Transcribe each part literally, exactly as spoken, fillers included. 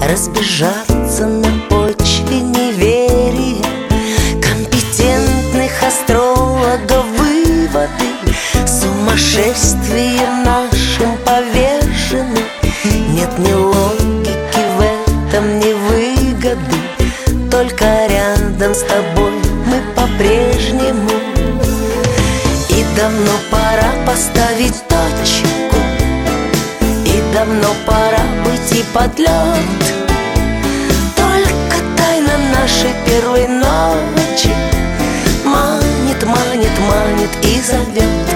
разбежаться на почве неверия компетентных астрологов выводы. Сумасшествием нашим повержены. Нет ни логики в этом, ни выгоды. Только рядом с тобой мы по-прежнему. И давно пора поставить точку, и давно пора уйти под лед. Только тайна нашей первой ночи манит, манит, манит и зовет.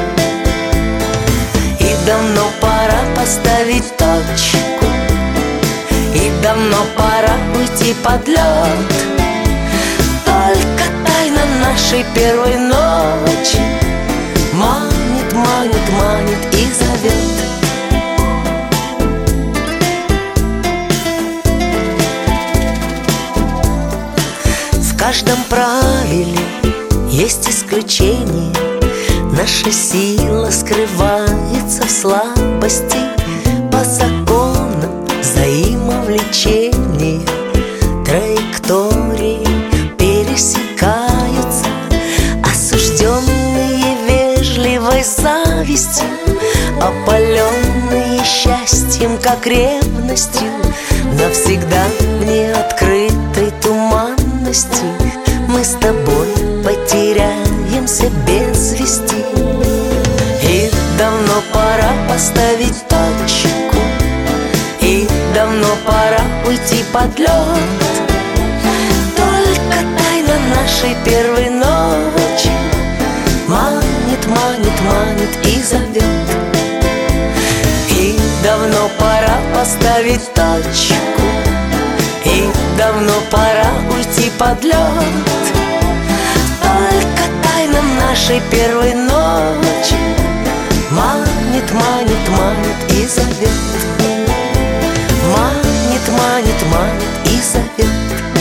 И давно пора поставить точку, и давно пора уйти под лед. Только тайна нашей первой ночи манит, манит, манит и зовет. В каждом правиле есть исключение. Наша сила скрывается в слабости. По законам взаимовлечения траектории пересекаются. Осужденные вежливой завистью, опаленные счастьем, как ревностью, навсегда в неоткрытой туманности мы с тобой потеряемся без вести. И давно пора поставить точку, и давно пора уйти под лед. Только тайна нашей первой ночи манит, манит, манит и зовет. И давно пора поставить точку, и давно пора уйти под лед. Только тайна нашей первой ночи манит, манит, манит и зовет. Манит, манит, манит и зовет.